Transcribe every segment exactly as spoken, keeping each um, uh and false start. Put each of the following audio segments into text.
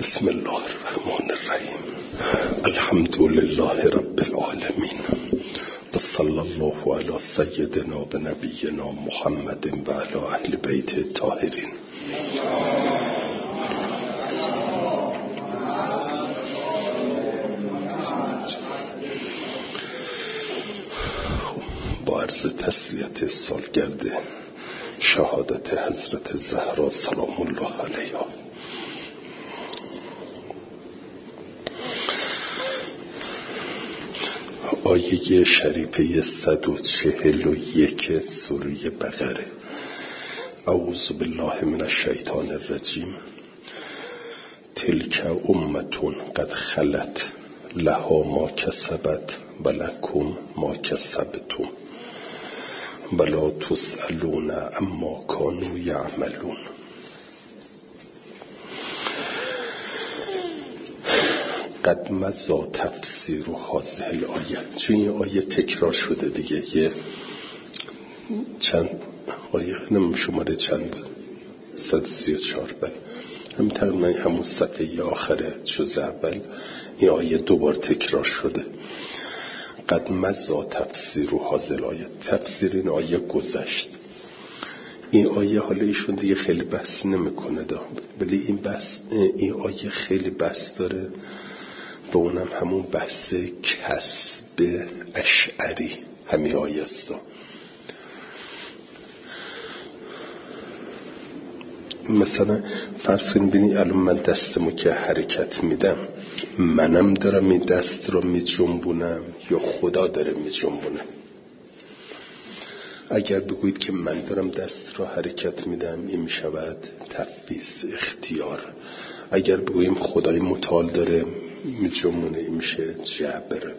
بسم الله الرحمن الرحیم. الحمد لله رب العالمین و صلی الله علی سیدنا و نبینا محمد و علی اهل بیت الطاهرین. با عرض تسلیت سالگرد شهادت حضرت زهرا سلام الله علیها، آیه شریفه صد و چهل و یک سوره بقره. اعوذ بالله من الشیطان الرجیم. تلک امتون قد خلت لها ما کسبت و لکم ما کسبتم ولا تسألون اما کانوا یعملون. قد مضی تفسیر هذه الآیه. چون این آیه تکرار شده دیگه، یه چند آیه نمیم شماره چند بود، صد و سی و چهار بل هم تقریبا همون صفحه آخره جز اول این آیه دوبار تکرار شده. قد مضی تفسیر هذه الآیه. تفسیر این آیه گذشت. این آیه حالا ایشون دیگه خیلی بحث نمیکنه دا، ولی این بحث این آیه خیلی بحث داره و اونم همون بحث کسب اشعری همین آیه است. مثلا فرض کنید ببینید الان من دستمو که حرکت میدم، منم دارم این دست رو میجنبونم یا خدا داره میجنبونه؟ اگر بگویید که من دارم دست رو حرکت میدم، این میشود تفویض اختیار. اگر بگوییم خدای متعال داره میجنبونه، این میشه جبر.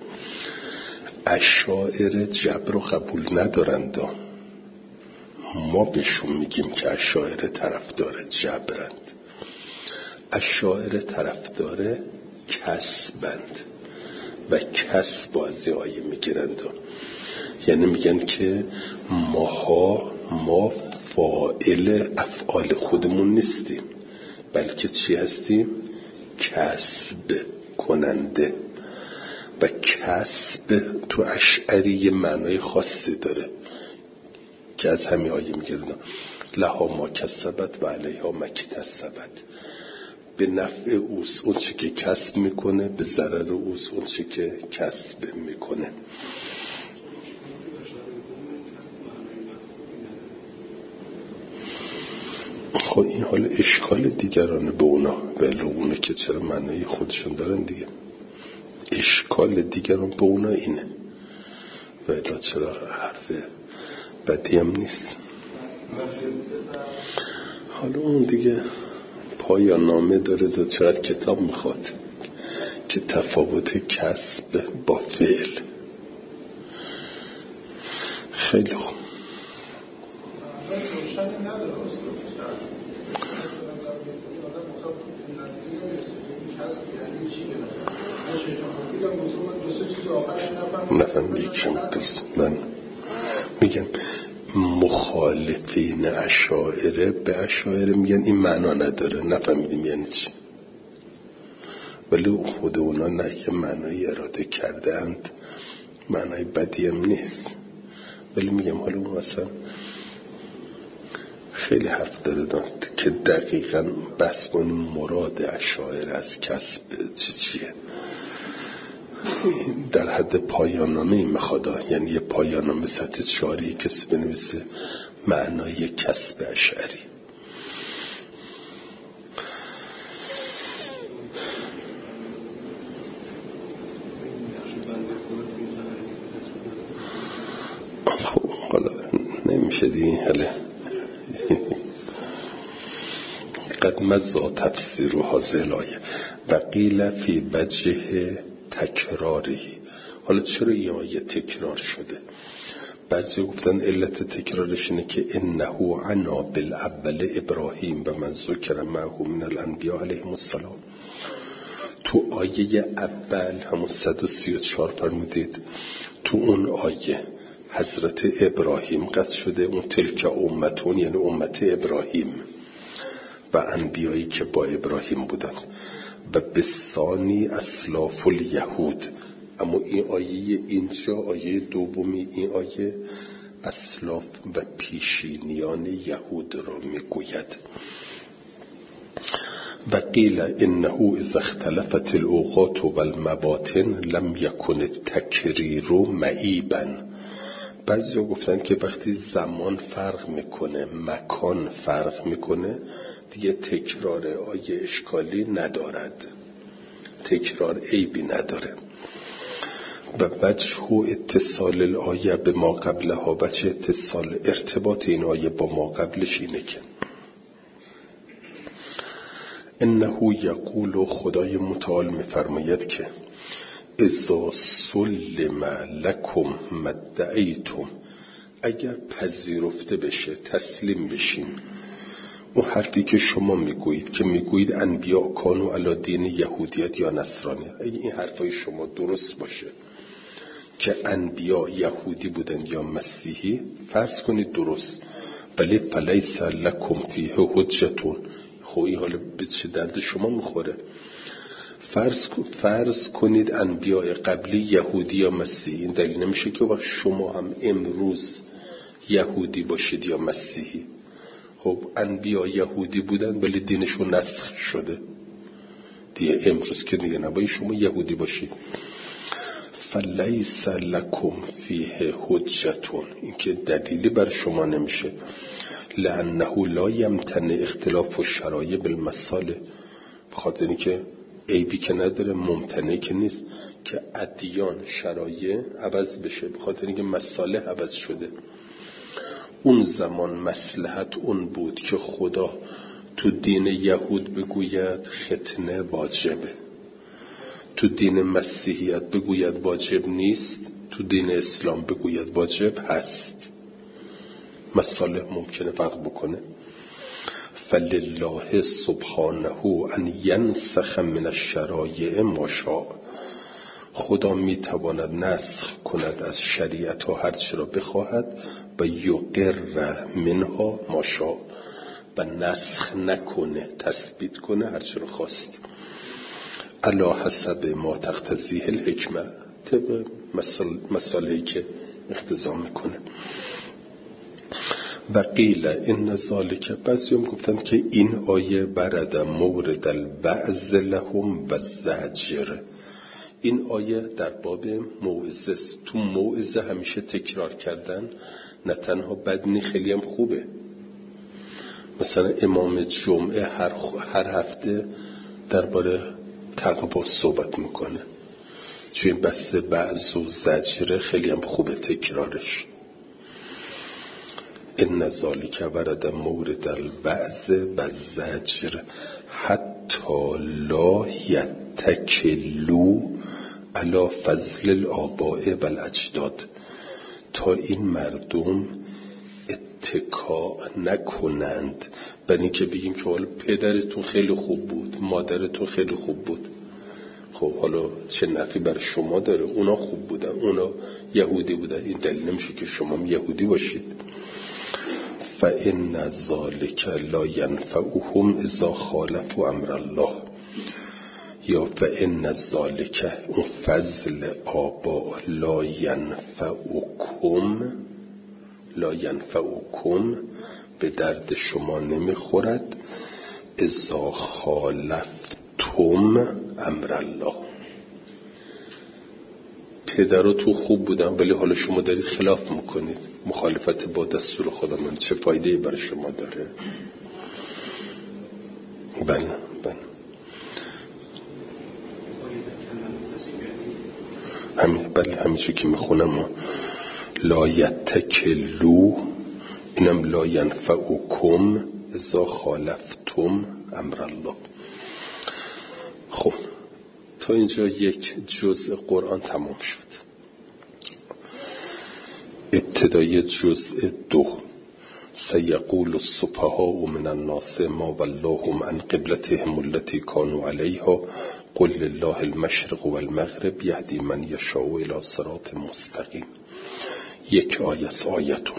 اشاعره جبر رو قبول ندارند، ما بهشون میگیم که اشاعره طرفدار جبرند. اشاعره طرفدار کسبند و کسب از این آیه میگیرند، یعنی میگن که ماها ما فاعل افعال خودمون نیستیم، بلکه چی هستیم؟ کسب کننده. و کسب تو اشعری یه معنای خاصی داره که از همین آیه میگیرند. لها ما کسبت و علیها ما اکتسبت. به نفع اوست اون چی که کسب میکنه، به ضرر اوست اون چی که کسب میکنه. خب این حال اشکال دیگرانه به اونا، ولی اونه که چرا معنی خودشون دارن دیگه. اشکال دیگران به اونا اینه، ولی چرا حرف بدی هم نیست. حالا اون دیگه پایان نامه داره، دو چقدر کتاب میخواد که تفاوت کسب با فعل. خیلی خوب. نفهم یکشم درست. من میگم مخالفین اشاعره به اشاعره میگن این معنا نداره، نفهمیدیم یعنی چی، ولی خود اونا نه یه معنای اراده کردند، معنای بدی هم نیست، ولی میگم حالا اون اصلا خیلی حرف داره داد که دقیقاً بحث کن مراد اشاعره از کسب چی چیه. در حد پایان نامه این مخواده، یعنی یه پایان نامه سطح چهاری کسی بنویسه معنای کسب اشعری. خب حالا نمیشه دی حالا قد مضی تفسیر هذه الآیه و قیل فی وجه تکراری. حالا چرا این آیه تکرار شده؟ بعضی گفتن علت تکرارش اینه که انه عنا بالاول ابراهیم و من ذکر معه من الانبیاء علیهم السلام. تو آیه اول همون صد و سی و چهار فرمودید، تو اون آیه حضرت ابراهیم قصد شده، اون تلک امتون یعنی امت ابراهیم و انبیایی که با ابراهیم بودند. و بسانی اسلاف الیهود. اما این آیه اینجا، آیه دومی این آیه اسلاف و پیشینیان یهود را میگوید. و قیل انه اذا اختلفت الاوقات و المباطن لم یکن التکریر معیبا. بعضیا گفتن که وقتی زمان فرق میکنه، مکان فرق میکنه، دیگه تکرار آیه اشکالی ندارد، تکرار عیبی نداره. و وجه اتصال الآیه به ما قبلها، وجه اتصال ارتباط این آیه با ما قبلش اینه که انه یقول، خدای متعال میفرماید که اذا سلم لکم مدعیتم، اگر پذیرفته بشه، تسلیم بشین اون حرفی که شما میگویید که میگویید انبیا کانو علی دین یهودیت یا نصرانیت، اگه این حرفای شما درست باشه که انبیا یهودی بودن یا مسیحی، فرض کنید درست، ولی فلیس لکم فیه حجتون، خب این حالا به چه درد شما میخوره؟ فرض فرض کنید انبیاء قبلی یهودی یا مسیحی، این دلیل نمیشه که وقت شما هم امروز یهودی باشید یا مسیحی. خب انبیا یهودی بودن ولی دینشون نسخ شده دیگه، امروز که دیگه نباید شما یهودی باشید. فلیس لکم فیه حجتون، این که دلیلی بر شما نمیشه. لانه لا یمتنع اختلاف الشرایع بالمصالح، بخاطر اینکه عیبی که نداره، ممتنع که نیست که ادیان شرایع عوض بشه، بخاطر اینکه مصالح عوض شده. اون زمان مصلحت اون بود که خدا تو دین یهود بگوید ختنه واجبه، تو دین مسیحیت بگوید واجب نیست، تو دین اسلام بگوید واجب هست. مصالح ممکنه فرق بکنه. فلله سبحانه ان ینسخ من الشرایع ما شاء، خدا میتواند نسخ کند از شریعت ها هر چی را بخواهد و یقر منها ما شاء، و نسخ نکنه، تثبیت کنه هر چی را خواست. علی حسب ما تقتضیه الحکمه، طبق مسائلی که اقتضا میکنه. و قیل ان ذالک، بعضی هم گفتن که این آیه برد مورد الوعظ لهم و زجر، این آیه در باب موعظه است. تو موعظه همیشه تکرار کردن نه تنها بد نی، خیلی هم خوبه. مثلا امام جمعه هر, هر هفته درباره تقوا صحبت میکنه، چون بحث وعظ و زجر خیلی هم خوبه تکرارش. ان ذالک ورد مورد الوعظ و زجر حتی لا یتکلوا علی فضل الآباء و الاجداد، تا این مردم اتکا نکنند بر این که بگیم که حالا پدرتون خیلی خوب بود، مادرتون خیلی خوب بود. خب حالا چه نفعی بر شما داره؟ اونا خوب بودن، اونا یهودی بودن، این دلیل نمیشه که شما هم یهودی باشید. فإن ذلك لا ينفعهم اذا خالفوا امر الله، یا فإن ذلك، اون فضل آبا، لا ینفعکم، لا ینفعکم به درد شما نمیخورد، اذا خالفتم امر الله، پدراتون خوب بودن ولی حالا شما دارید خلاف میکنید، مخالفت با دستور خدا، من چه فایده‌ای برای شما داره؟ بله بله همین، بله همیشه که میخونم لا یتکلوا، اینم لا ینفعکم اذا خالفتم امر الله. خب تا اینجا یک جزء قرآن تمام شد. ابتدای جزء دو، سیقول السفهاء من الناس ما ولاهم عن قبلتهم التي كانوا عليها قل لله المشرق والمغرب یهدی من یشاء الی صراط مستقیم. یک آیه است، آیتون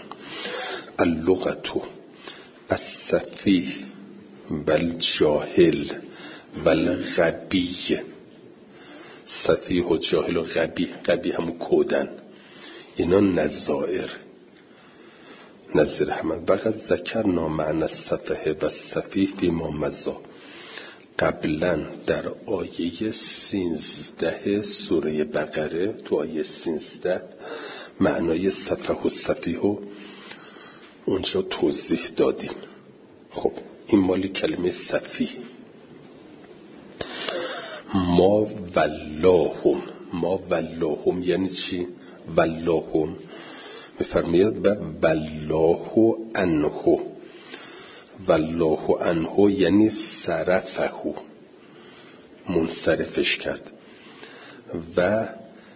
اللغة السفیه والجاهل والغبی، سفیه و جاهل و غبی، غبی همون کودن، اینا نظائر نظیر همه. وقت ذکرنا معنی السفه و السفیه فیما مضی، قبلا در آیه سیزده سوره بقره، تو آیه سیزده معنای سفه و سفیه رو اونجا توضیح دادیم. خب این مالی کلمه سفیه. ما ولاهم، ما ولاهم یعنی چی؟ ولاهم میفرماید و والله عنه، والله عنه یعنی صرفه، منصرفش کرد. و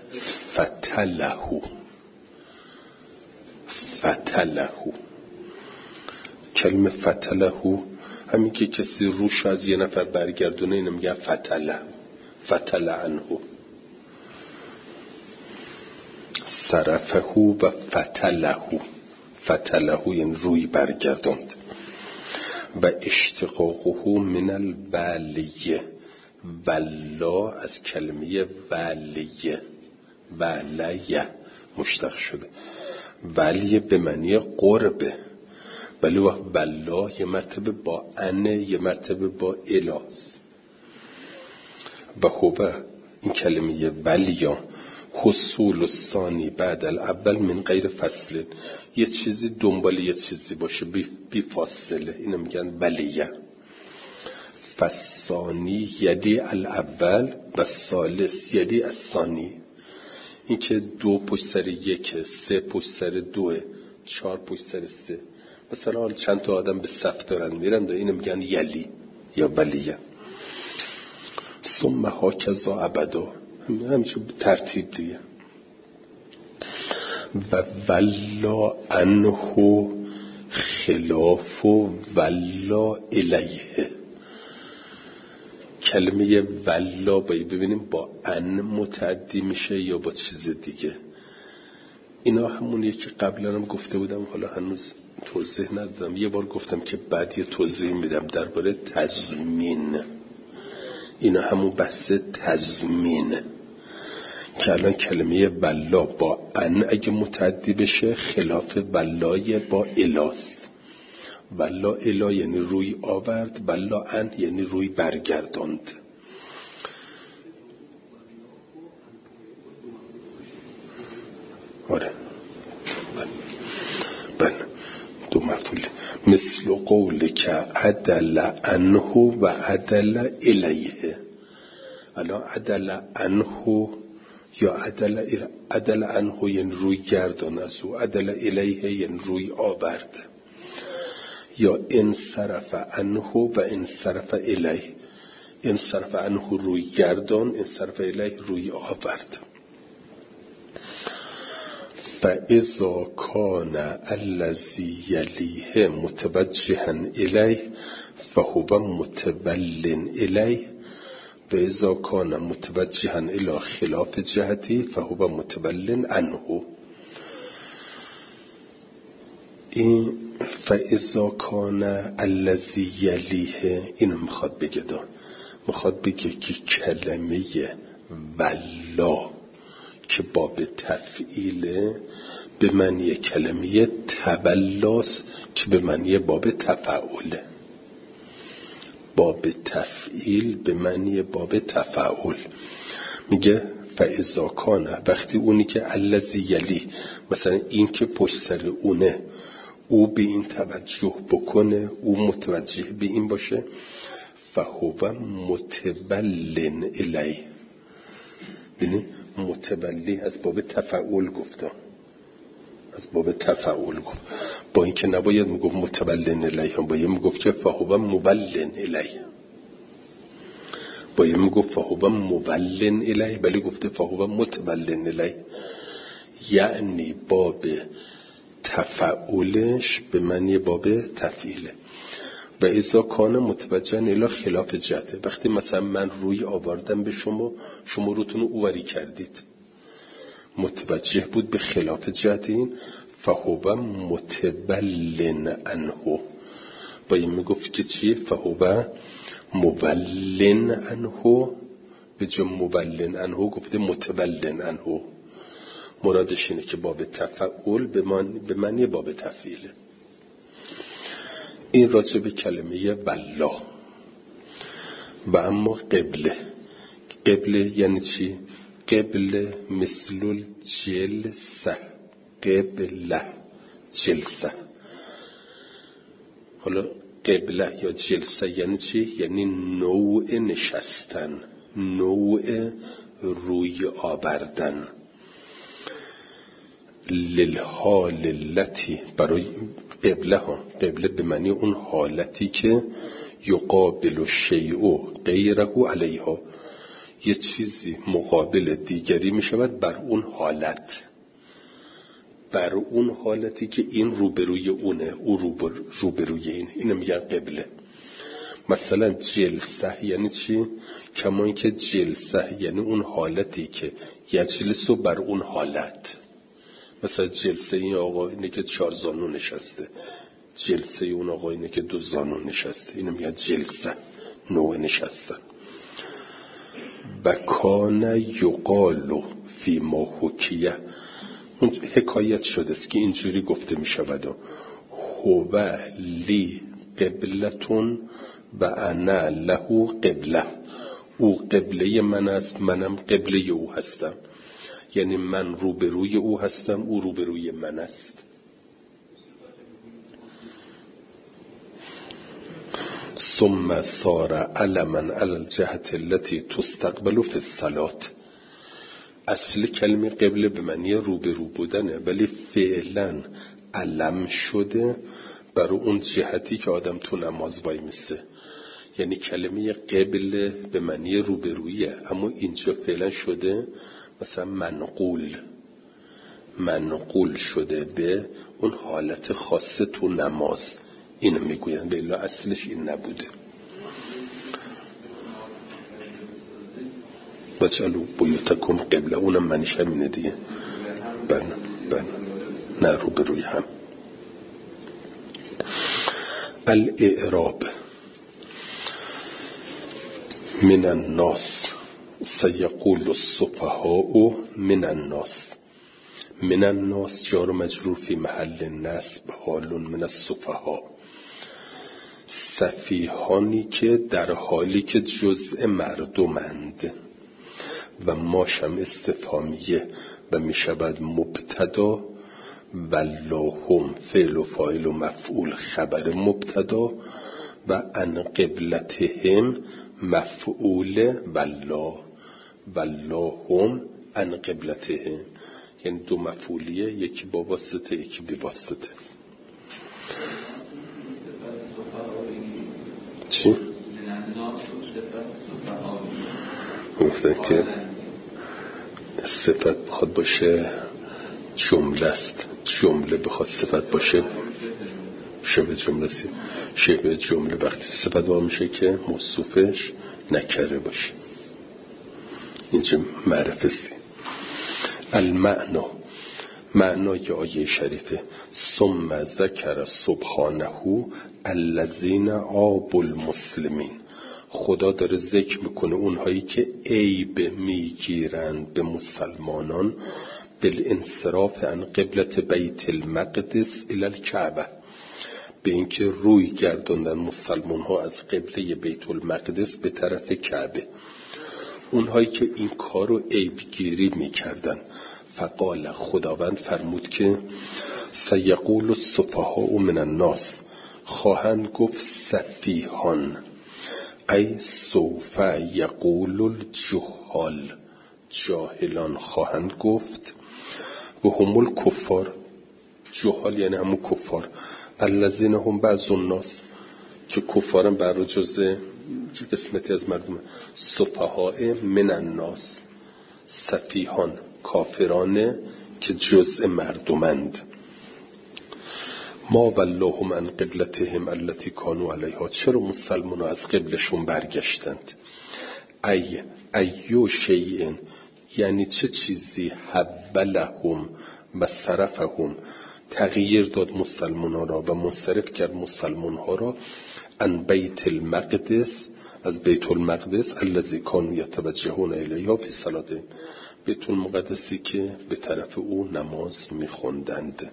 فتله، فتله کلمه فتله همین که کسی روش از یه نفر برگردونه اینو میگه فتله، فتله عنه. صرفه و فتله، فتله یعنی روی برگرداند. و اشتقاقه من الولیه، ولا از کلمه ولیه، ولیه مشتق شده. ولیه به معنی قربه، ولی ولا یه مرتبه با انه، یه مرتبه با الاست. و هو این کلمه ولیا حصول الثانی بعد الاول من غیر فصل، یه چیزی دنبال یه چیزی باشه بی, بی فاصله، اینو میگن ولیه. فثانی یدی الاول و ثالث یدی الثانی، این که دو پشت سر یک، سه پشت سر دوه، چهار پشت سر سه. مثلا چند تا آدم به صف دارن میرن و اینو میگن یلی یا ولیه. ثم هاکذا ابدا، همچون ترتیب دیگه. و ولا عنه خلاف ولا الیه، کلمه ولا باید ببینیم با ان متعدی میشه یا با چیز دیگه. اینا همونیه که قبلا هم گفته بودم، حالا هنوز توضیح ندادم. یه بار گفتم که بعد یه توضیح میدم درباره تضمین. اینا همون بحث تضمین که الان کلمه ولا با ان اگه متعدی بشه خلاف ولای با الاست. ولا الا یعنی روی آورد، ولا ان یعنی روی برگرداند. آره بله دو مفعول. مثل قول که عدل عنه و عدل الیه. الان عدل عنه یا عدل عدل عنه یعنی روی گردان از او، عدل الیه یعنی روی آورد. یا انصرف عنه و انصرف الیه، انصرف عنه روی گردان، انصرف الیه روی آورد. فاذا کان الذی یلیه متوجها الیه فهو متول الیه و اذا کان متوجها الی خلاف جهتی فهو متول عنه. این فاذا کان الذی یلیه اینو میخواد بگه دا میخواد بگه که کلمه ولا که باب تفعیل به معنی کلمه تولاس که به معنی باب تفعول. باب تفعیل به معنی باب تفعول. میگه فاذا کان، وقتی اونی که الذی یلی، مثلا این که پشت سر اونه، او به این توجه بکنه، او متوجه به این باشه، فهو متولن الیه. ببین متولی از باب تفعول گفتم، از باب تفعول گفت، با این که نباید میگفت متولن الیه، باید میگفت که فهو مولن الیه، باید میگفت فهو مولن الیه، ولی گفته فهو متولن الیه. یعنی باب تفعولش به معنی باب تفعیله. و اذا کان متوجها الی خلاف جهته، وقتی مثلا من روی آوردم به شما، شما روتون اوری کردید، متوجه بود به خلاف جهت این، فهو متولن عنه، باید میگفت که چیه؟ فهو مولن عنه، به جای مولن عنه گفته متولن عنه. مرادش اینه که باب تفعول به معنی باب تفعیله. این راجع به کلمه والله. و اما قبله، قبله یعنی چی؟ قبله مثل الجلسه، قبله جلسه. حالا قبله یا جلسه یعنی چی؟ یعنی نوع نشستن، نوع روی آوردن. للحال التي، برای قبله ها، قبله به معنی اون حالتی که یقابل الشیء غیره علیها، یه چیزی مقابل دیگری می شود بر اون حالت، بر اون حالتی که این روبروی اونه، او روبر روبروی این، اینو میگن قبله. مثلا جلسه یعنی چی؟ کما اینکه جلسه یعنی اون حالتی که یجلسو بر اون حالت. مثلا جلسه این آقا اینه که چهار زانو نشسته، جلسه اون آقا اینه که دو زانو نشسته، اینو میگن جلسه، نوع نشستن. و کان یقال فی ما حکیه، اون حکایت شده است که اینجوری گفته می شود: هو لی قبلتون و انا له قبله، او قبله من است، منم قبله او هستم. یعنی من روبروی او هستم، او روبروی من است. ثم صار علما علی الجهت التي تستقبل فی الصلاة. اصل کلمه قبله به معنی روبرو بودنه، ولی فعلا علم شده برای اون جهتی که آدم تو نماز وای میسه. یعنی کلمه قبله به معنی روبرویه، اما اینجا فعلا شده مثلا منقول، منقول شده به اون حالت خاصه تو نماز. اینو میگوین، به الا اصلش این نبوده. بچالو بیوتکم قبله، اونم معنیش همینه دیگه. بله بله، نه روبروی هم. الاعراب من الناس سیقول السفهاء من الناس. من الناس جار مجرور فی محل نصب، حال من السفهاء، سفیهانی که در حالی که جزء مردمند. و ماشم استفهامیه و می شود مبتدا، واللهم فعل و فاعل و مفعول خبر مبتدا، و ان قبلتهم مفعول والله، واللهم ان قبلتهم، یعنی دو مفعولیه، یکی با واسطه یکی بی واسطه. چی؟ گفتن که صفت بخواد باشه جمله است، جمله بخواد صفت باشه شبه جمله است. شبه جمله وقتی صفت واقع میشه که موصوفش نکره باشه. اینجا معرفه سی. المعنا، معنای آیه شریفه: ثم ذکر سبحانه الذین عابوا المسلمین. خدا داره ذکر میکنه اونهایی که عیب میگیرند به مسلمانان، بالانصراف عن قبلت بیت المقدس الی الکعبه، به اینکه روی گرداندن مسلمان ها از قبله بیت المقدس به طرف کعبه. اونهایی که این کار رو عیبگیری میکردن، فقال، خداوند فرمود که سیقول السفهاء من الناس، خواهند گفت سفیهان، ای سوف یقول الجهال، جاهلان خواهند گفت، و هم الکفار، جهال یعنی همون کفار، الذین هم بعض الناس، که کفارن برای جزء قسمتی از مردم. سفهاء من الناس، سفیهان کافرانه که جزء مردمند. ما واللهم عن قبلتهم التي كانوا عليها، چرا مسلمان ها از قبلشون برگشتند؟ ای ایو شیء، یعنی چه چیزی، حبلهم و صرفهم، تغییر داد مسلمان ها را و منصرف کرد مسلمان ها را، عن بیت المقدس، از بیت المقدس الذی کانوا یتوجهون الیها فی صلاتهم، بیت المقدسی که به طرف او نماز میخوندند.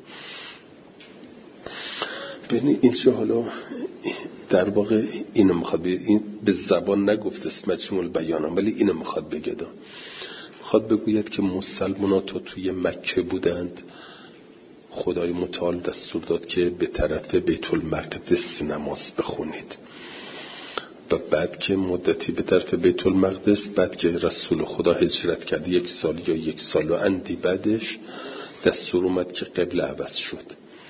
ببین اینجا حالا در واقع اینو میخواد بگه، این به زبان نگفته است مجموع البیان، ولی اینو میخواد بگه، میخواد بگوید که مسلمانات تو توی مکه بودند، خدای متعال دستور داد که به طرف بیت المقدس نماز بخونید و بعد که مدتی به طرف بیت المقدس، بعد که رسول خدا هجرت کرد یک سال یا یک سال و اندی بعدش دستور اومد که قبله عوض شد.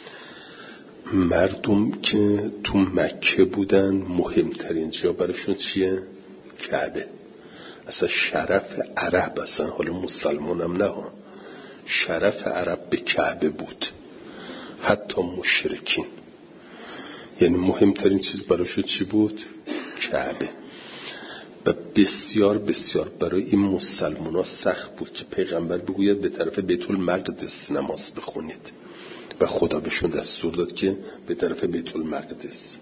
مردم که تو مکه بودن مهمترین جا براشون چیه؟ کعبه. اصلا شرف عرب، اصلا حالا مسلمان هم نه ها، شرف عرب به کعبه بود، حتی مشرکین. یعنی مهمترین چیز براشون چی بود؟ کعبه. و بسیار بسیار برای این مسلمان ها سخت بود که پیغمبر بگوید به طرف بیت المقدس نماز بخونید و خدا بهشون دستور داد که به طرف بیت المقدس.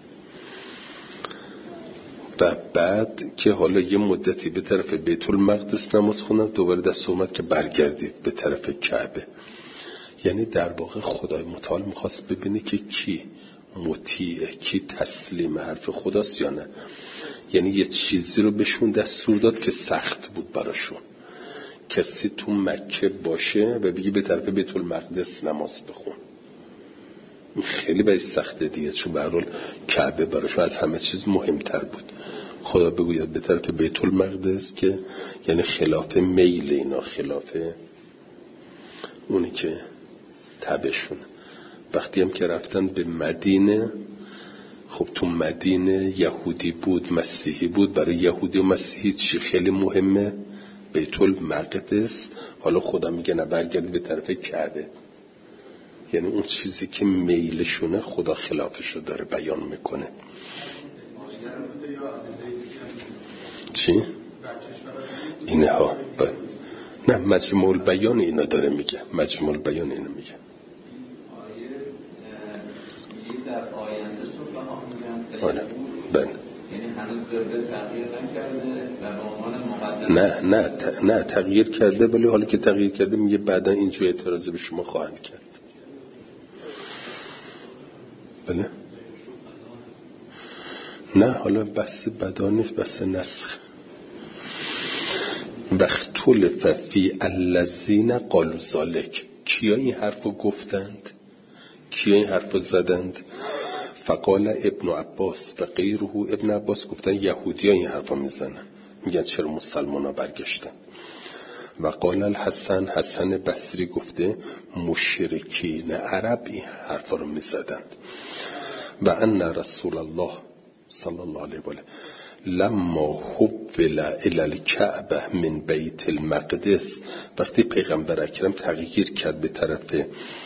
و بعد که حالا یه مدتی به طرف بیت المقدس نماز خوندن، دوباره دستور اومد که برگردید به طرف کعبه. یعنی در واقع خدای متعال میخواست ببینه که کی مطیعه، کی تسلیم حرف خداست یا نه. یعنی یه چیزی رو بهشون دستور داد که سخت بود براشون. کسی تو مکه باشه و بگی به طرف بیت المقدس نماز بخون، این خیلی برای سخته دیگه، چون به هر حال کعبه براشون از همه چیز مهمتر بود. خدا بگوید به طرف بیت المقدس که یعنی خلاف میل اینا، خلاف اونی که تبشون. وقتی هم که رفتن به مدینه، خب تو مدینه یهودی بود، مسیحی بود. برای یهودی و مسیحی چی خیلی مهمه؟ بیت المقدس. حالا خدا میگه نه، برگردی به طرف کعبه. یعنی اون چیزی که میلشونه خدا خلافشو داره بیان میکنه. چی؟ اینه ها ب... نه مجموع البیان اینو داره میگه، مجموع البیان اینو میگه. آره بله. یعنی هنوز قبله تغییر نکرده و به عنوان مقدس نه نه ت... نه تغییر کرده، ولی حالا که تغییر کرده میگه بعدا اینجا اعتراض به شما خواهند کرد. بله نه حالا بحث بدا نیست، بحث نسخ. واختلف فی الذین قالوا ذلک، کیا این حرفو گفتند، کیا این حرفو زدند؟ فقال ابن عباس و غیره. ابن عباس گفتن یهودی ها این حرفا میزنن، میگن چرا مسلمان ها برگشتن. و قال الحسن، حسن بصری گفته مشرکین عرب این حرفا رو میزدند. و ان رسول الله صلی الله علیه و آله لما حول الی الکعبه من بیت المقدس، وقتی پیغمبر اکرم تغییر کرد به طرف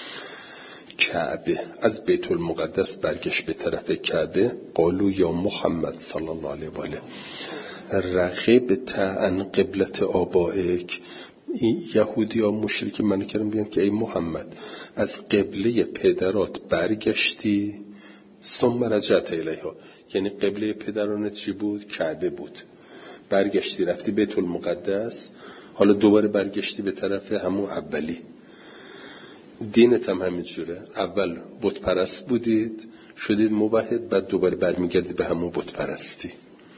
کعبه، از بیت المقدس برگشت به طرف کعبه، قالوا یا محمد صلی الله علیه و آله رغبت عن قبلت آبائک. این یهودی ها مشرک منو کردن بیان که ای محمد از قبله پدرات برگشتی؟ ثم رجعت الیها، یعنی قبله پدرانت چی بود؟ کعبه بود. برگشتی رفتی بیت المقدس، حالا دوباره برگشتی به طرف همون اولی. دینت هم همین جوره، اول بت پرست بودید شدید موحد، بعد دوباره برمیگردید به همون بت پرستی.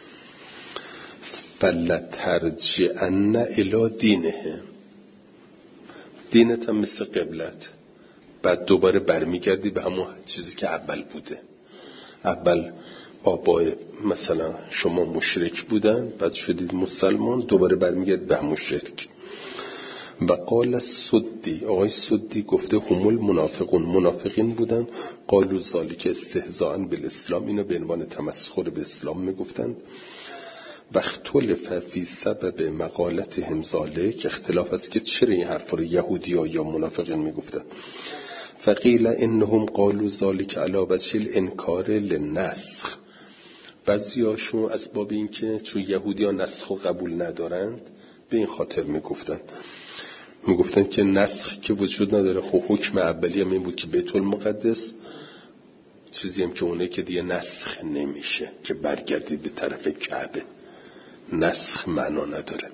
فلترجعن الی دینه، دینت هم مثل قبلت، بعد دوباره برمیگردی به همون چیزی که اول بوده. اول آبای مثلا شما مشرک بودن، بعد شدید مسلمان، دوباره برمیگردید به همون شرک. و قال سدی، آقای سدی گفته هم المنافقون، منافقین بودن. قالوا ذالک استهزاء بالاسلام، اینو به عنوان تمسخر به اسلام میگفتند. و اختلف فی سبب مقالتهم ذالک، اختلاف است که چرا این حرف رو یهودی‌ها یا منافقین میگفتن. فقیل انهم قالوا ذالک علی وجه الانکار للنسخ، بعضیاشون از باب این که چون یهودی‌ها نسخ رو قبول ندارند به این خاطر میگفتن میگفتن که نسخ که وجود نداره. خب حکم اولی هم این بود که بیت المقدس، چیزی هم که اونه که دیگه نسخ نمیشه که برگردید به طرف کعبه. نسخ معنا نداره.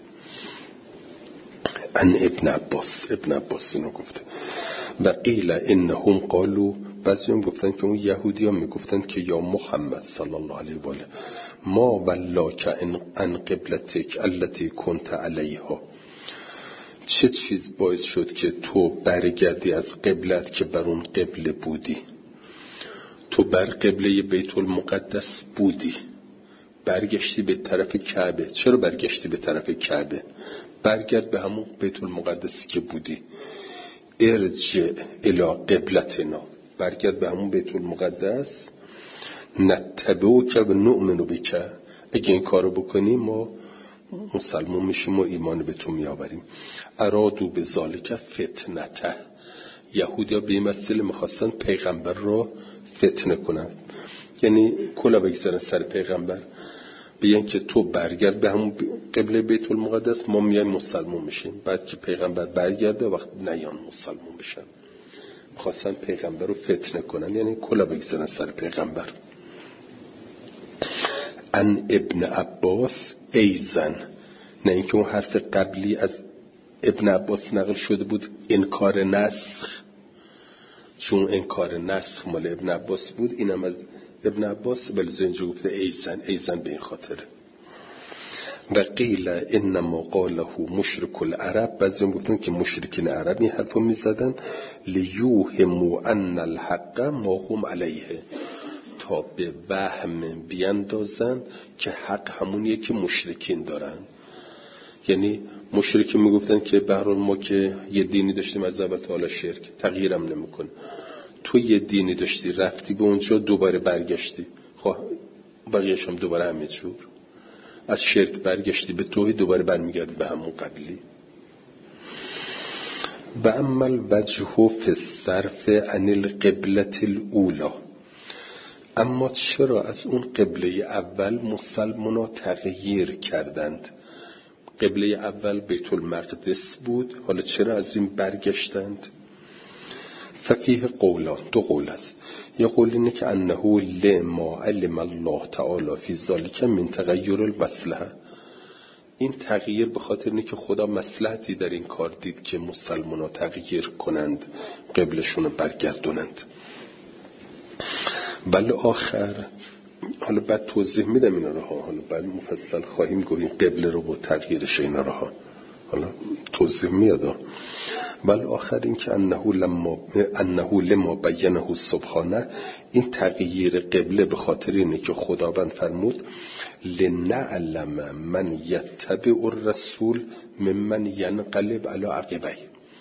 ان ابن عباس ابن عباس اینو گفته. و قیل انهم قالوا، بعضی هم گفتن که اون یهودی ها میگفتن که یا محمد صلی الله علیه و آله ما ولاک ان قبلتک التي كنت علیها، چه چیز باعث شد که تو برگردی از قبلت که بر اون قبله بودی؟ تو بر قبله بیت المقدس بودی، برگشتی به طرف کعبه. چرا برگشتی به طرف کعبه؟ برگرد به همون بیت المقدسی که بودی. ارجع الی قبلتنا، برگرد به همون بیت المقدس. نتبعوک و نؤمن بک، اگه این کارو بکنی ما مسلمان میشیم و ایمان به تو میآوریم. ارادو به ذالک فتنته، یهودیا به این وسیله میخواستن پیغمبر رو فتنه کنن، یعنی کلا بگذارن سر پیغمبر، بیان که تو برگرد به همون قبله بیت المقدس، ما میایم مسلمان میشیم. بعد که پیغمبر برگرده وقت نیان مسلمان بشن. میخواستن پیغمبر رو فتنه کنن، یعنی کلا بگذارن سر پیغمبر. ان ابن عباس ایزن، نه اینکه اون حرف قبلی از ابن عباس نقل شده بود انکار نسخ، چون انکار نسخ مال ابن عباس بود، اینم از ابن عباس، ولی اینجا گفته ایزن ایزن به این خاطر. و قیل انما قاله مشرک العرب، بعضی هم گفتن که مشرکین عرب این حرفو میزدن لیوهموا ان الحق ما هم علیه، تا به وهم بیندازن که حق همونیه که مشرکین دارن. یعنی مشرکین میگفتن که به هر حال ما که یه دینی داشتیم از اول تا حالا شرک تغییرم نمیکنه، تو یه دینی داشتی رفتی به اونجا دوباره برگشتی، خب بقیه‌اش هم دوباره همین جور، از شرک برگشتی به توحید دوباره برمیگردی به همون قبلی. و اما الوجه فی الصرف عن القبلة الاولی، اما چرا از اون قبله اول مسلمان‌ها تغییر کردند؟ قبله اول بیت المقدس بود، حالا چرا از این برگشتند؟ ففیه قولان، دو قول است. یا قول اینه که انه لما علم الله تعالی فی ذلک من تغییر المصلحه، این تغییر به خاطر اینه که خدا مصلحتی در این کار دید که مسلمان‌ها تغییر کنند، قبلشون برگردونند. ولی آخر، حالا بعد توضیح میدم اینا رو ها، حالا بعد مفصل خواهیم گفت این قبله رو با تغییرش اینا رو ها، حالا توضیح میاد. ولی آخر این که انه لما انه لما بینه سبحانه، این تغییر قبله به خاطر اینه که خداوند فرمود لنعلم من یتبع الرسول ممن ینقلب علی عقبیه.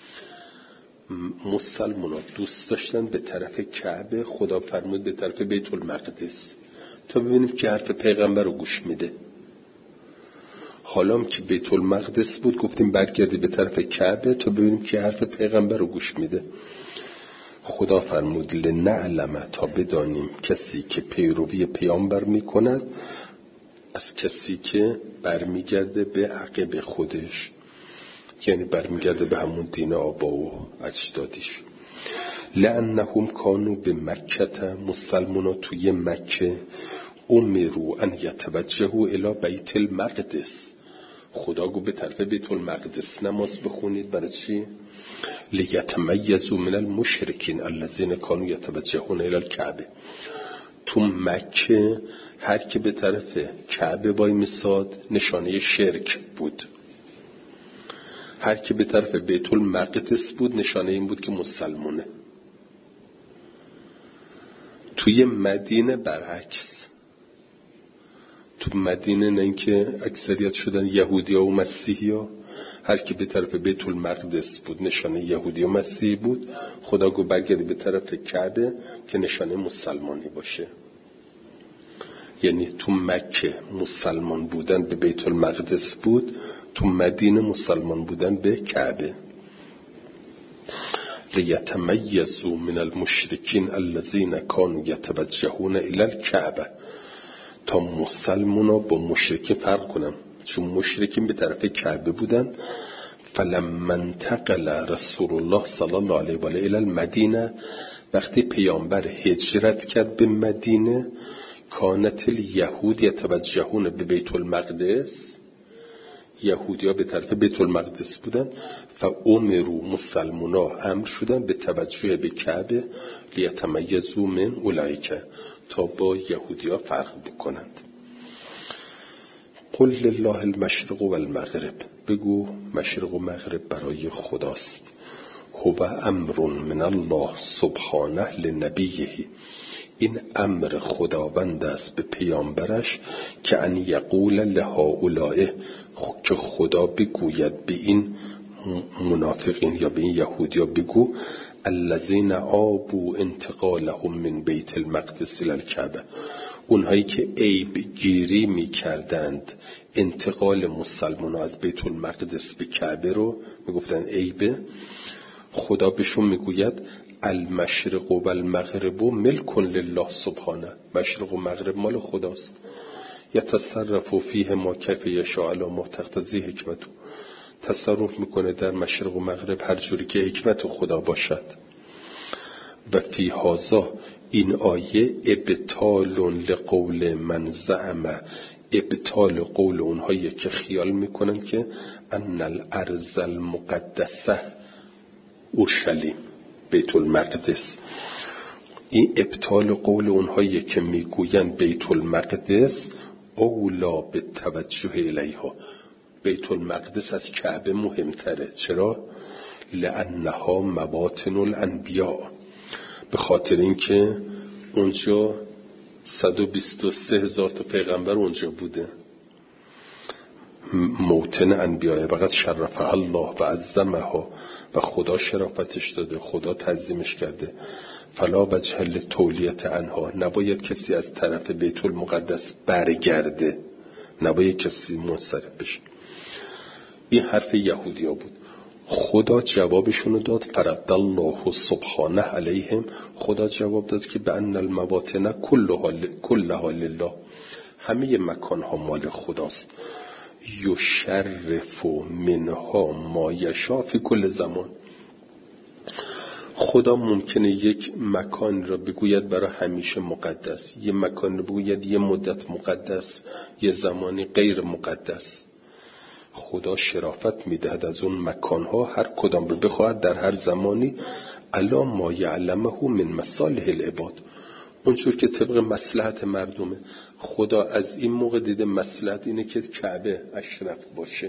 مسلمان‌ها دوست داشتن به طرف کعبه، خدا فرمود به طرف بیت المقدس، تا ببینیم که حرف پیغمبر رو گوش میده. حالا که بیت المقدس بود گفتیم برگردی به طرف کعبه تا ببینیم که حرف پیغمبر رو گوش میده. خدا فرمود لنعلم، تا بدانیم کسی که پیروی پیامبر میکند از کسی که برمیگرده به عقب خودش، یعنی برمیگرده به همون دین آبا و اجدادیش. لأنهم کانوا به مکه، مسلمان‌ها توی مکه امروا ان یتوجهوا الی بیت المقدس، خدا گفت به طرف بیت المقدس نماز بخونید. برای چی؟ لیتمیزوا من المشرکین الذین کانوا یتوجهون الی الکعبه. تو مکه هر کی به طرف کعبه وای میساد نشانه شرک بود، هر کی به طرف بیت المقدس بود نشانه این بود که مسلمانه. توی مدینه برعکس، تو مدینه نه اینکه اکثریت شدن یهودی ها و مسیحی ها، هر کی به طرف بیت المقدس بود نشانه یهودی و مسیحی بود. خدا گفت برگردی به طرف کعبه که نشانه مسلمانی باشه. یعنی تو مکه مسلمان بودن به بیت المقدس بود، تو مدینه مسلمان بودن به کعبه. لیتمیزوا من المشرکین الذین کانوا یتوجهون الی الکعبه، تا مسلمونا با مشرکین فرق کنن، چون مشرکین به طرف کعبه بودن. فلما انتقل رسول الله صلی الله علیه و آله الی المدینه، وقتی پیامبر هجرت کرد به مدینه، کانت الیهود یتوجهون به بیت المقدس، یهودی ها به طرف بیت المقدس بودن و امرو مسلمونا امر شدن به توجه به کعبه لیتمیزوا من اولئک، تا با یهودی ها فرق بکنند. قل لله المشرق و المغرب، بگو مشرق و مغرب برای خداست. هو امر من الله سبحانه لنبیه، این امر خداوند است به پیامبرش که ان یقول لهؤلاء، که خدا بگوید به این منافقین یا به این یهودیا بگو الذین آبوا انتقالهم من بیت المقدس الی الکعبه، اونهایی که عیب گیری می کردند انتقال مسلمان از بیت المقدس به کعبه رو می گفتن عیبه، خدا بهشون میگوید المشرق و المغرب ملک لله سبحانه، مشرق و مغرب مال خداست. یتصرف فیه ما کیف یشاء علی ما تقتضی حکمته، تصرف میکنه در مشرق و مغرب هر جوری که حکمت خدا باشد. و فی هذا، این آیه ابطال لقول من زعم، ابطال قول اونهایی که خیال میکنن که ان الارض المقدسه اورشلیم بیت المقدس، این ابطال قول اونهایی که میگوین بیت المقدس اولا به توجه الیها، بیت المقدس از کعبه مهمتره. چرا؟ لانها مواطن الانبیاء، به خاطر اینکه اونجا صد و بیست و سه هزار تا پیغمبر اونجا بوده، موطن انبیاء، فقط شرفها الله و عظمها، و خدا شرافتش داده، خدا تعظیمش کرده. فلا وجه لتولیت عنها، نباید کسی از طرف بیت المقدس برگرده، نباید کسی منصرف بشه. این حرف یهودی ها بود. خدا جوابشونو داد، فرد الله سبحانه علیهم، خدا جواب داد که بأن المواطن کلها کلها لله، همه مکان ها مال خداست. یشرف منها ما یشاء فی کل زمان، خدا ممکنه یک مکان را بگوید برای همیشه مقدس، یه مکان را بگوید یه مدت مقدس، یه زمانی غیر مقدس. خدا شرافت میدهد از اون مکانها هر کدام رو بخواهد در هر زمانی، الا ما یعلمه من مصالح العباد، اونجور که طبق مصلحت مردمه. خدا از این موقع دیده مصلحت اینه که کعبه اشرف باشه.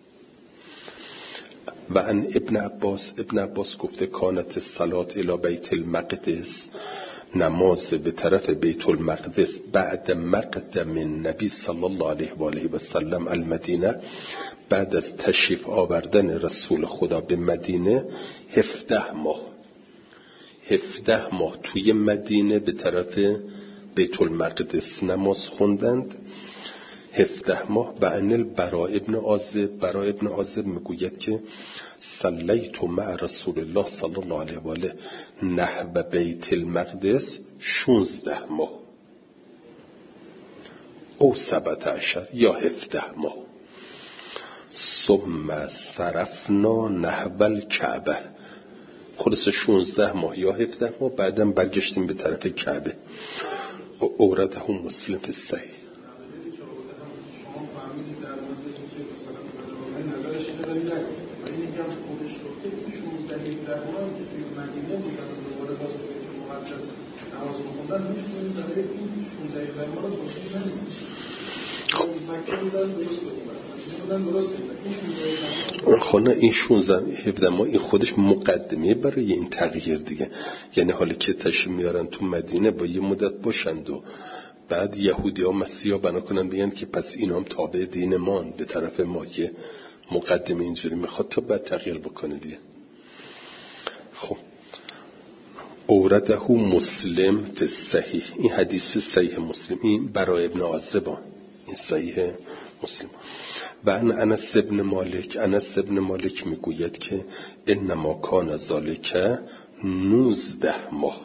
و ان ابن عباس، ابن عباس گفته کانت الصلاه الی بیت المقدس، نماز به طرف بیت المقدس بعد مقدم النبی صلی الله علیه و آله و سلم المدینه، بعد از تشریف آوردن رسول خدا به مدینه، هفده ماه هفده ماه توی مدینه به طرف بیت المقدس نماز خوندند. هفده ماه. و ان البراء ابن عازب، براء ابن عازب میگوید که صلیت مع رسول الله صلی الله علیه و آله نحو بیت المقدس شانزده ماه او سبعة عشر یا هفده ماه. ثم صرفنا نحو الکعبه، خلاص شانزده ماه یا هفده ماه، بعدم برگشتیم به طرف کعبه. اورده مسلم فی الصحیح. خونه این شانزده هفده ماه این خودش مقدمه برای این تغییر دیگه، یعنی حالا که تشریف میارن تو مدینه با یه مدت باشند و بعد یهودی ها مسیحا بنا کنن بگن که پس اینا هم تابع دین ما به طرف ما، یه مقدمه اینجوری میخواد تا بعد تغییر بکنه دیگه. خب اورده مسلم فی الصحیح، این حدیث صحیح مسلم، این برای ابن عازب، این صحیح مسلم. و ان انس ابن مالک، انس ابن مالک میگوید که انما کان ذالک نوزده ماه،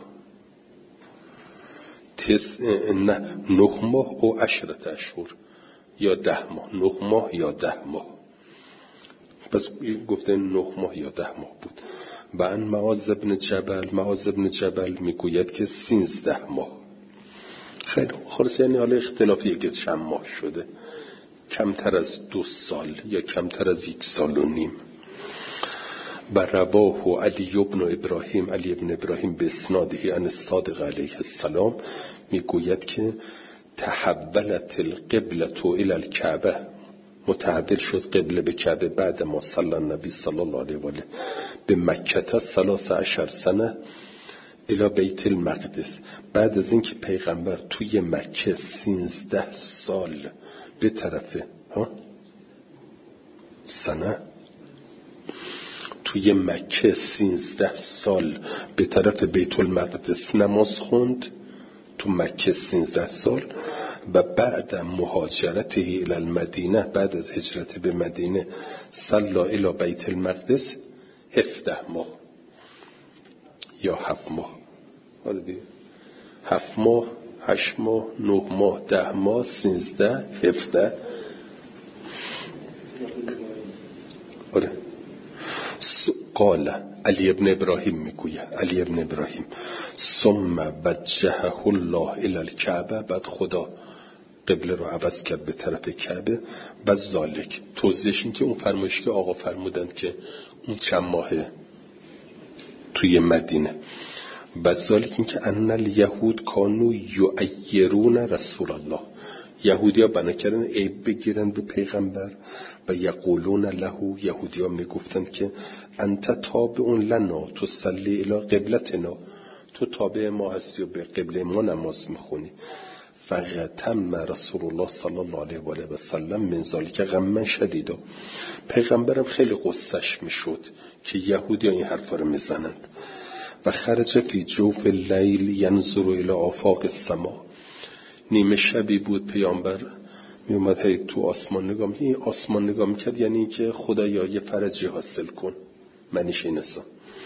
تس نه نه ماه او عشرت اشهر، یا ده ماه، نه ماه یا ده ماه، پس گفته نه ماه یا ده ماه بود. و ان معاذ ابن جبل، معاذ ابن جبل میگوید که سیزده ماه. خیلی خلاص یعنی حالا اختلافیه که چند ماه شده، کمتر از دو سال یا کمتر از یک سال و نیم. و رواه علی ابن ابراهیم علی ابن ابراهیم به اسناده عن الصادق علیه السلام میگوید که تحولت القبلة الی الکعبه، متحول شد قبله به کعبه بعد ما صلی النبی صلی الله علیه و آله به مکه ثلاث عشر سنه الی بیت المقدس، بعد از اینکه پیغمبر توی مکه سینزده سال به طرف ها سنه توی مکه سینزده سال به طرف بیت المقدس نماز خوند، تو مکه سینزده سال، و بعد مهاجرته الی المدینه، بعد از هجرت به مدینه صلی الی بیت المقدس هفده ماه یا هفت ماه، هفت ماه، هشت ماه، نه ماه، ده ماه، سینزده، هفده. آره. قال علی ابن ابراهیم میگوید، علی ابن ابراهیم ثم وجهه الله الی الکعبه، بعد خدا قبله رو عوض کرد به طرف کعبه. و ذالک توضیحش این که اون فرمایش که آقا فرمودند که اون چند ماه توی مدینه، و ذالک این که ان الیهود کانوا یعیرون رسول الله، یهودی ها بنا کردن عیب بگیرن به پیغمبر، و یقولون له، یهودی ها میگفتند که انت تابع لنا تصلی الی قبلتنا، تو تابع ما هستی و به قبله ما نماز میخونی. فغتم رسول الله صلی الله علیه و آله و سلم من ذالک غما شدیدا، پیغمبرم خیلی غصش میشد که یهودی ها این حرفا رو میزنند. و خرج فی جوف اللیل ینظر الی آفاق السما، نیمه شبی بود پیامبر می اومد هی تو آسمان نگاه می‌کرد، آسمان نگاه می‌کرد یعنی که خدایا یه فرجی حاصل کن، منیش این اصلا.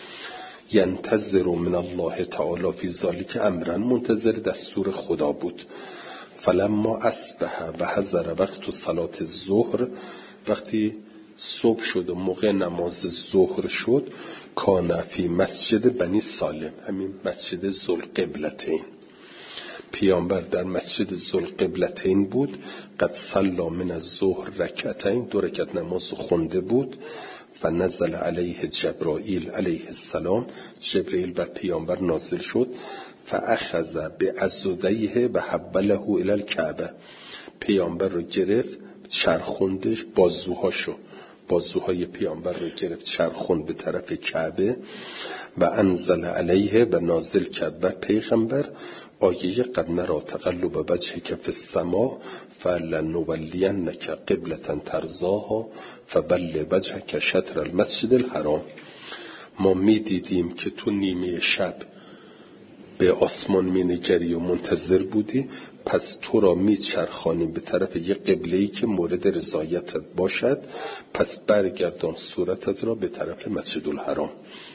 ینتظر من الله تعالی فی ذالک امرا، منتظر دستور خدا بود. فلما اصبح و حضر وقت صلات الظهر، وقتی صبح شد و موقع نماز ظهر شد، کان فی مسجد بنی سالم، همین مسجد ذوالقبلتین، پیامبر در مسجد ذوالقبلتین بود. قد صلی من الظهر رکعتین، دو رکعت نماز خونده بود. فنزل علیه جبرائیل علیه السلام، جبرائیل بر پیامبر نازل شد. فاخذ بعضدیه و حوله الی الکعبه، پیامبر رو گرفت چرخوندش، بازوهاشو بازوهای پیامبر رو گرفت چرخوند به طرف کعبه. و انزل علیه، و نازل کرد بر پیغمبر آیه قد نرا تقلب وجهک فی السماء فلنولینک قبلة ترضاها فبل وجهک شطر المسجد الحرام، ما می دیدیم که تو نیمه شب به آسمان می نگری و منتظر بودی، پس تو را می چرخانیم به طرف یک قبله‌ای که مورد رضایتت باشد، پس برگردان صورتت را به طرف مسجد الحرام.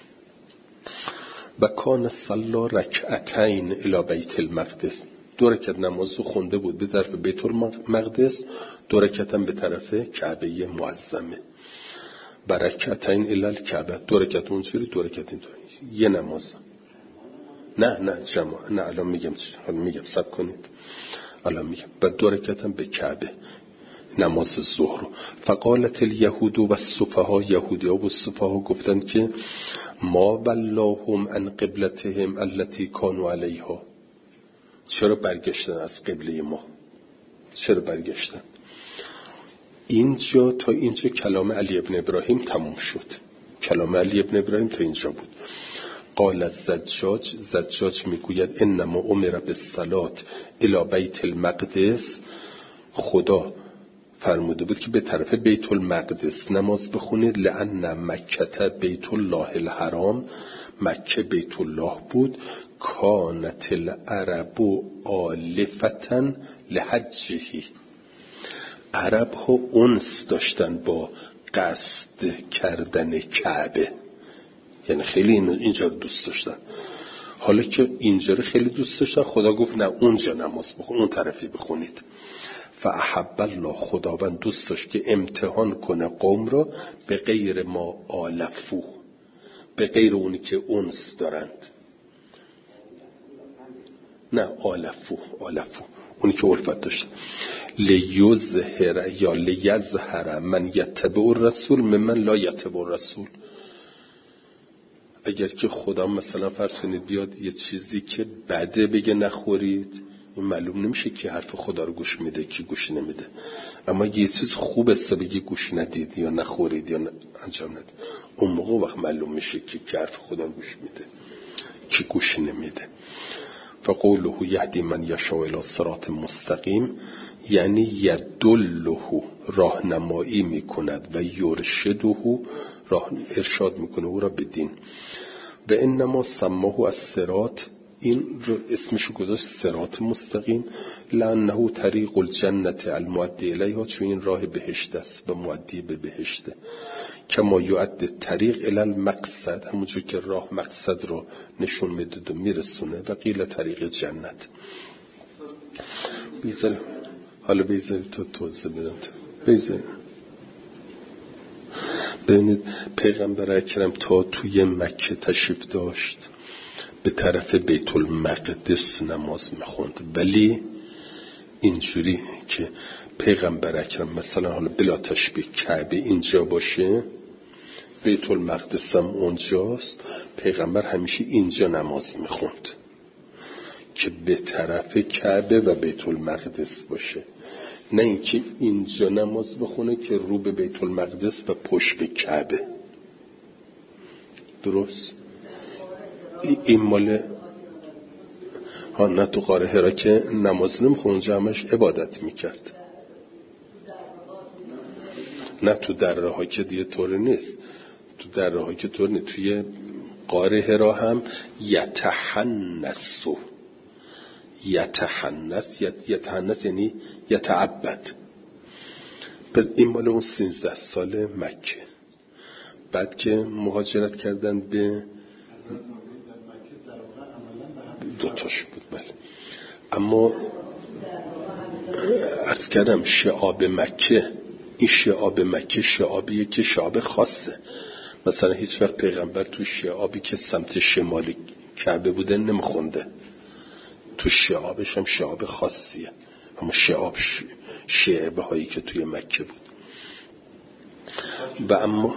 و کان صلی رکعتین الی بیت المقدس، دو رکعت نماز خونده بود به طرف بیت المقدس، دو رکعت هم به طرف کعبه معظمه. و رکعتین الی الکعبه، دو رکعت اونجوری، دو رکعت این طوری، یه نماز. نه نه جماعه، نه الان میگم، الان میگم صبر کنید، الان میگم. و دو رکعت هم به کعبه نماز ظهر. فقالت الیهود و السفهاء، یهودی ها و السفهاء گفتند که ما ولاهم عن قبلتهم التي كانوا عليها، چرا برگشتن از قبله ما، چرا برگشتن؟ اینجا تا اینجا کلام علی ابن ابراهیم تموم شد، کلام علی ابن ابراهیم تا اینجا بود. قال الزجاج، زجاج میگوید انما امر بالصلاه الی بیت المقدس، خدا فرموده بود که به طرف بیت المقدس نماز بخونید. لأن مکه بیت الله الحرام، مکه بیت الله بود. کانت العرب آلفتن لحجه، عرب ها انس داشتن با قصد کردن کعبه، یعنی خیلی اینجا دوست داشتن. حالا که اینجا خیلی دوست داشتن، خدا گفت نه اونجا نماز بخون، اون طرفی بخونید. فاحب الله، خداوند دوست داشت که امتحان کنه قوم را به غیر ما آلفو، به غیر اونی که انس دارند. نه آلفو، آلفو اونی که الفت داشت. لیظهر یا لیظهر من یتبع الرسول ممن لا یتبع الرسول. اگر که خدا مثلا فرض کنید بیاد یه چیزی که بده بگه نخورید، این معلوم نمیشه که حرف خدا رو گوش میده کی گوش نمیده. اما یه چیز خوب است بگی گوش ندید یا نخورید یا انجام ندید، اون موقع وقت معلوم میشه که کی حرف خدا رو گوش میده کی گوش نمیده. فقوله یهدی من یشاء الی صراط مستقیم، یعنی یدله راهنمایی میکند و یرشده راه ارشاد میکنه او را به دین. و انما سماه از صراط، این اسمشو گذاشت صراط مستقیم، لانه طریق الجنت المؤدی الیها، چون این راه بهشت است و مؤدی به بهشته. کما یؤدی طریق الی المقصد، همونجور که راه مقصد رو نشون میده و میرسونه. و قیل طریق جنت. بیزاری حالا بیزاری تو توضیح بدم. بیزاری ببینید پیغمبر اکرم تا توی مکه تشریف داشت به طرف بیت المقدس نماز میخوند، ولی اینجوری که پیغمبر اکرم مثلا حالا بلا تشبیه کعبه اینجا باشه، بیت المقدس هم اونجاست، پیغمبر همیشه اینجا نماز میخوند که به طرف کعبه و بیت المقدس باشه، نه اینکه اینجا نماز بخونه که رو به بیت المقدس و پشت به کعبه. درست؟ این مال ها نه تو غار حرا که نماز نمیخونه، اونجا همش عبادت میکرد. نه تو دره ها که دیگه طور نیست، تو دره ها که طور نیست. توی غار حرا هم یتحنسو، یتحنس یتحنس یعنی یتعبد. این مال اون سینزده سال مکه. بعد که مهاجرت کردن به دوتاش بود بله. اما عرض کردم شعاب مکه، این شعاب مکه شعابیه که شعاب خاصه. مثلا هیچ وقت پیغمبر تو شعابی که سمت شمالی کعبه بوده نمیخونده، تو شعابش هم شعاب خاصیه، اما شعاب شعبه هایی که توی مکه بود. و اما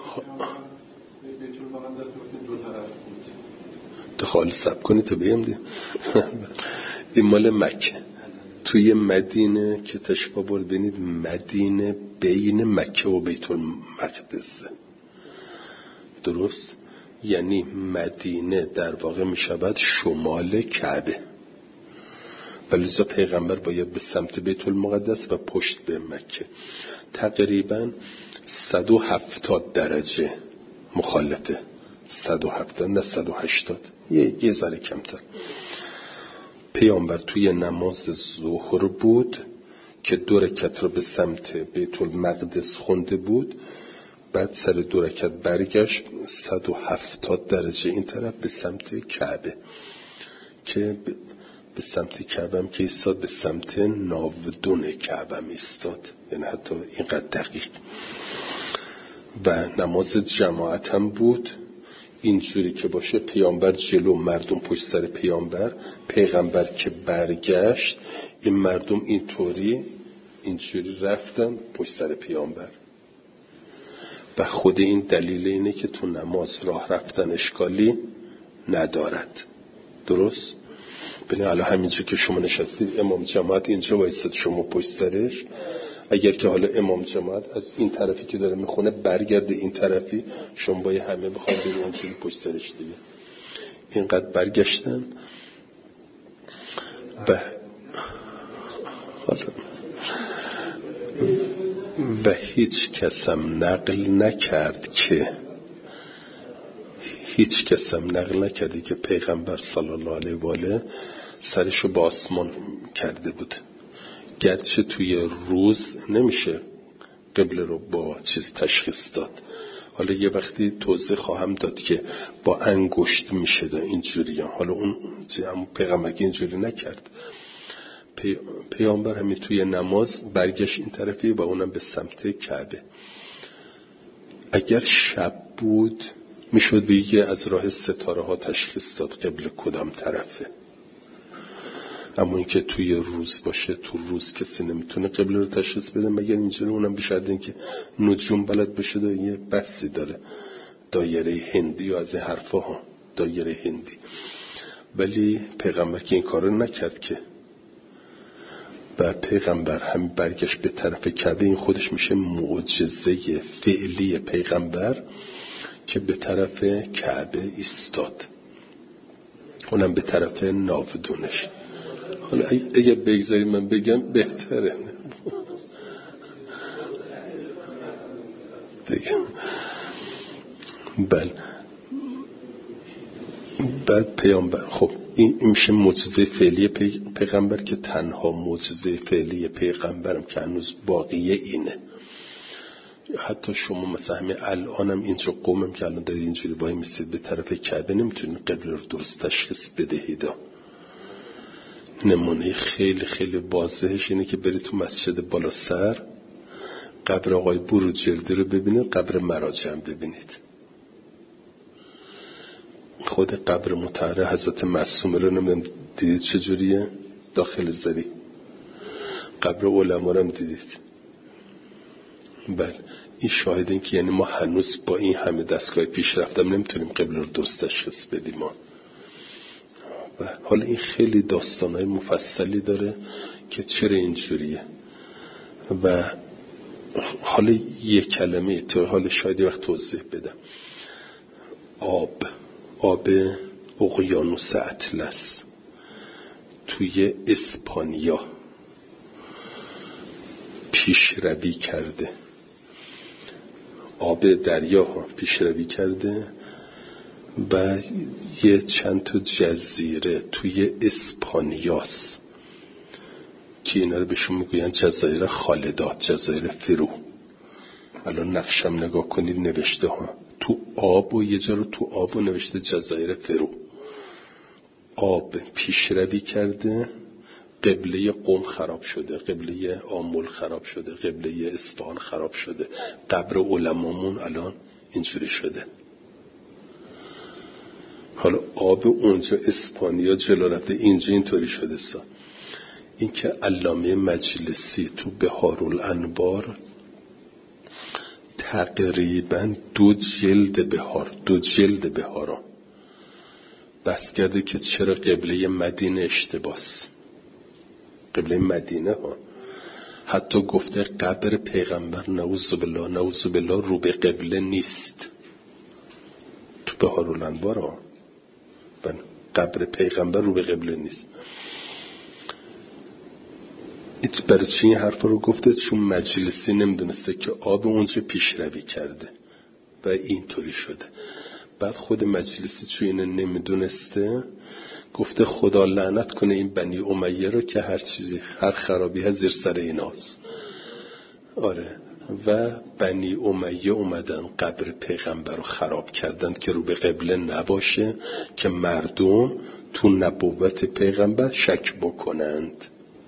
تو خالی سب کنی تو بیم دی این مال مکه. توی مدینه که تشریف برد بینید، مدینه بین مکه و بیت المقدسه. درست؟ یعنی مدینه در واقع می شود شمال کعبه، ولی زا پیغمبر باید به سمت بیت المقدس و پشت به مکه. تقریبا صد و هفتاد درجه مخالفه، صد و هفتاد نه صد و هشتاد، یه, یه ذره کمتر. پیامبر توی نماز ظهر بود که دو رکعت رو به سمت بیت المقدس خونده بود، بعد سر دو رکعت برگشت صد و هفتاد درجه این طرف به سمت کعبه، که به سمت کعبه هم که ایستاد به سمت ناودون کعبه هم ایستاد، یعنی حتی اینقدر دقیق. و نماز جماعت هم بود اینجوری که باشه، پیامبر جلو، مردم پشت سر پیامبر، پیغمبر که برگشت این مردم اینطوری اینجوری رفتن پشت سر پیامبر. و خود این دلیل اینه که تو نماز راه رفتن اشکالی ندارد. درست؟ ببین حالا همینجا که شما نشستید، امام جماعت اینجا وایساد شما پشت سرش، اگر که حالا امام جماعت از این طرفی که داره میخونه برگرده این طرفی، شما باید همه بخواید برید اونجوری پشت سرش دیگه. اینقدر برگشتن و و هیچ کسم نقل نکرد که هیچ کسم نقل نکردی که پیغمبر صلی الله علیه و آله سرشو با آسمان کرده بود. گرچه توی روز نمیشه قبله رو با چیز تشخیص داد، حالا یه وقتی توضیح خواهم داد که با انگشت میشه دا اینجوری، حالا اون پیغمبر اینجوری نکرد. پی... پیامبر همین توی نماز برگشت این طرفی و اونم به سمت کعبه. اگر شب بود میشد بگه از راه ستاره ها تشخیص داد قبله کدام طرفه. اما اینکه توی روز باشه، تو روز کسی نمیتونه قبله رو تشخیص بده مگر اینجوری، اونم بیشتر این که نجوم بلد باشه. و یه بحثی داره دایره هندی و از این حرفا ها، دایره هندی. ولی پیغمبر که این کارو نکرد که، و پیغمبر هم برگشت به طرف کعبه. این خودش میشه معجزه فعلی پیغمبر که به طرف کعبه ایستاد، اونم به طرف ناودونش. حالا اگه بگذاری من بگم بهتره دیگه. بله بعد پیامبر، خب این میشه معجزه فعلی پیغمبر که تنها معجزه فعلی پیغمبرم که هنوز باقیه اینه. حتی شما مثلا همین الانم اینجا قومم که الان دارید اینجوری وای میسید به طرف کعبه نمیتونید قبله رو درست تشخیص بدهید. نمونه خیلی خیلی واضحش اینه که برید تو مسجد بالا سر قبر آقای بروجردی رو ببینید، قبر مراجع هم ببینید. خود قبر مطهر حضرت معصومه رو نمیدونم دیدید چجوریه داخل زری، قبر علما رو هم دیدید. بله این شاهد این که یعنی ما هنوز با این همه دستگاه پیشرفتم نمیتونیم قبله رو درست تشخیص بدیم ما. و حالا این خیلی داستانهای مفصلی داره که چرا اینجوریه. و حالا یک کلمه تو حالا شاید وقت توضیح بدم. آب آب اقیانوس اطلس توی اسپانیا پیشروی کرده، آب دریا ها پیشروی کرده و یه چند تا جزیره توی اسپانیاست که اینا رو بهشون میگوین جزایر خالدات، جزایر فرو. الان نقشم نگاه کنید نوشته ها تو آب و یه جا رو تو آب و نوشته جزایر فرو. آب پیشروی کرده، قبله قم خراب شده، قبله آمل خراب شده، قبله اصفهان خراب شده، قبر علمامون الان اینجوری شده. حالا آب اونجا اسپانیا جلو رفته، اینجا اینطوری شده سا. این که علامه مجلسی تو بهارالانوار تقریبا دو جلد بهار دو جلد بهارا بحث کرده که چرا قبله مدینه اشتباس، قبله مدینه ها. حتی گفته قبر پیغمبر نعوذ بالله نعوذ بالله رو به قبله نیست تو بهارالانوار ها. قبر پیغمبر رو به قبله نیست. ایت برای چی این حرف رو گفته؟ چون مجلسی نمیدونسته که آب اونجا پیشروی کرده و اینطوری شده. بعد خود مجلسی چون اینو نمیدونسته گفته خدا لعنت کنه این بنی امیه رو که هر چیزی هر خرابی هست زیر سر ایناست. آره و بنی امیه اومدن قبر پیغمبر رو خراب کردن که رو به قبله نباشه که مردم تو نبوت پیغمبر شک بکنند.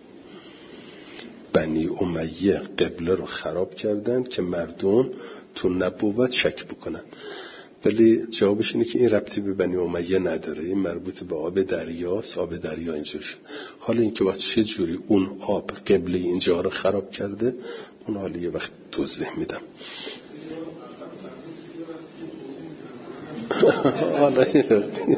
بنی امیه قبله رو خراب کردن که مردم تو نبوت شک بکنن. ولی جوابش اینه که این ربطی به بنی امیه نداره، این مربوط به آب دریاست. آب دریا اینجور شد. حالا این که وقت چه جوری اون آب قبله اینجا رو خراب کرده اون حالا یه وقت توضیح میدم. حالا این وقتی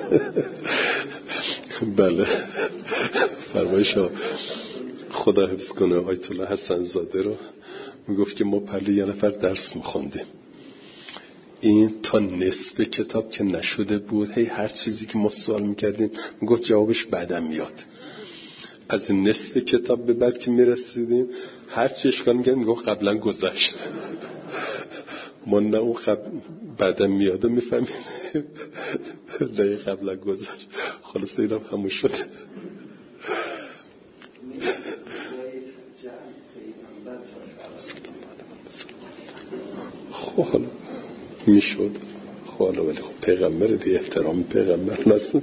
بله فرمایش ها خدا حفظ کنه آیت الله حسن زاده رو میگفت که ما پهلوی یه نفر درس میخوندیم، این تا نصف کتاب که نشده بود هی هر چیزی که ما سوال میکردیم میگفت جوابش بعدم میاد. از نصف کتاب به بعد که میرسیدیم هر چی اشکال میکردیم میگفت قبلا گذشت. ما نه اون قبل بعدم میاده میفهمیم نه قبلا گذشت. خلاص اینم همون شد. خب حالا میشد خب حالا ولی خب پیغمبر دیگه احترام پیغمبر نست.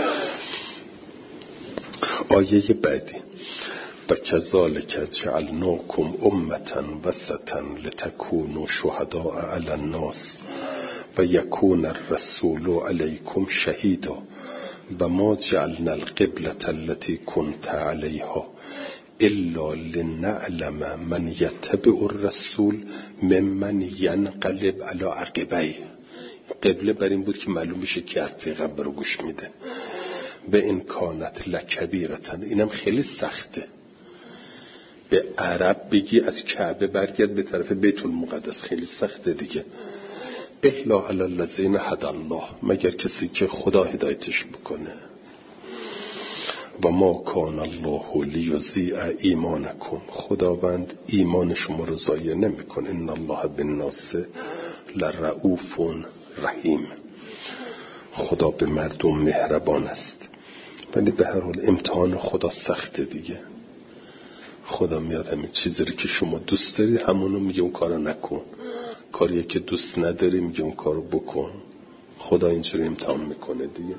آیه بعدی و کذالک جعلناکم امة وسطا لتکونوا شهداء علی الناس و یکون الرسول علیکم شهیدا و ما جعلنا القبلة التي كنت علیها الا لنعلم من یتبع الرسول ممن ینقلب علی عقبیه. قبله بر این بود که معلوم بشه که از پیغمبر رو گوش میده. به این کانت لکبیرتن، اینم خیلی سخته. به عرب بگی از کعبه برگرد به طرف بیت المقدس، خیلی سخته دیگه. الا علی الذین هدی الله، مگر کسی که خدا هدایتش بکنه. و ما کان الله لیضیع ایمانکم، خداوند ایمان شما رو ضایع نمیکنه. ان الله بالناس لرؤوف رحیم، خدا به مردم مهربان است. ولی به هر حال امتحان خدا سخته دیگه. خدا میاد همین چیزی رو که شما دوست داری همونو میگه اون کارو نکن، کاریه که دوست نداری میگه اون کارو بکن. خدا اینجوری امتحان میکنه دیگه.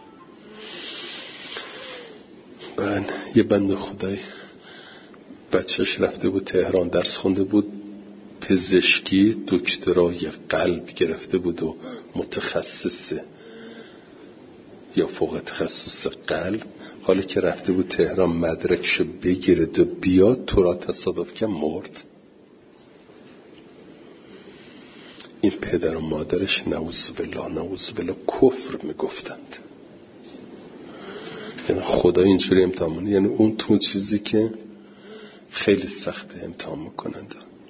بعد یه بنده خدای بچهش رفته بود تهران درس خونده بود، پزشکی دکترای قلب گرفته بود و متخصصه یا فوق تخصص قلب. حالا که رفته بود تهران مدرکشو بگیرد و بیاد، تو را تصادف که مرد. این پدر و مادرش نعوذ بالله نعوذ بالله کفر میگفتند. یعنی خدا اینجوری امتحان، یعنی اون تو چیزی که خیلی سخته امتحان میکنند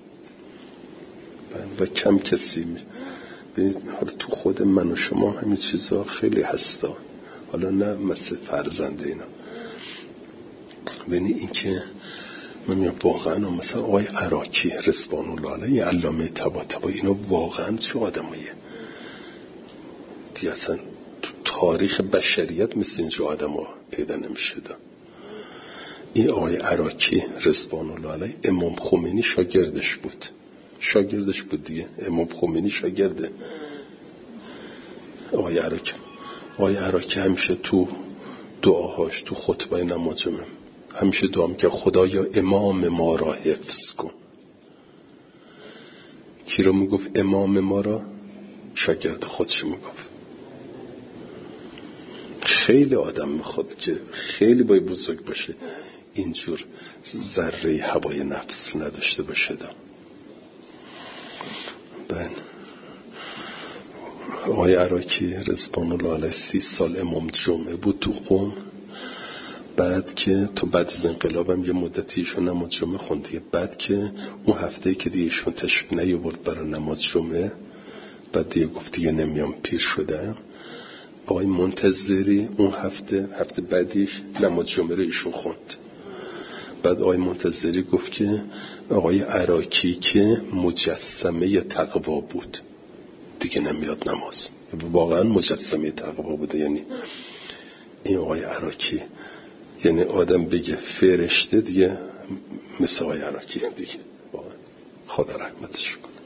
و کم کسی می ببینید. حالا تو خود من و شما همین چیزها خیلی هستا، حالا نه مثل فرزنده اینا. ببینید این که من میگم واقعا مثلا آقای عراقی رضوان الله علیه، علامه طباطبایی، اینا واقعا چه آدمایه دیگه. اصلا تو تاریخ بشریت مثل اینجا آدم ها پیدا نمیشه دا. این آقای عراقی رضوان الله علیه امام خمینی شاگردش بود، شاگردش بود دیگه. امام خمینی شاگرده آقای عراقی. آقای عراقی همیشه تو دعاهاش تو خطبه نماز همیشه دعا میکنه خدایا امام ما را حفظ کن. کی رو میگفت امام ما را؟ شاگرد خودش میگفت. خیلی آدم میخواد که خیلی باید بزرگ باشه اینجور ذره هوای نفس نداشته باشه. دا بن آقای عراقی رضوان الله علیه سی سال امام جمعه بود تو قم. بعد که تو بعد از انقلابم یه مدتی ایشون نماز جمعه خوندیه. بعد که اون هفته‌ای که دیگه ایشون تشریف نیاورد برای نماز جمعه، بعد دیگه گفت دیگه نمیام، پیر شدم. آقای منتظری اون هفته هفته بعدیش نماز جمعه رو ایشون خوند. بعد آقای منتظری گفت که آقای عراقی که مجسمه تقوا بود دیگه نمیاد نماز. واقعا مجسمه تقوا بوده. یعنی این آقای عراقی، یعنی آدم بگه فرشته دیگه مثل آقای عراقی دیگه. خدا رحمتش کنه.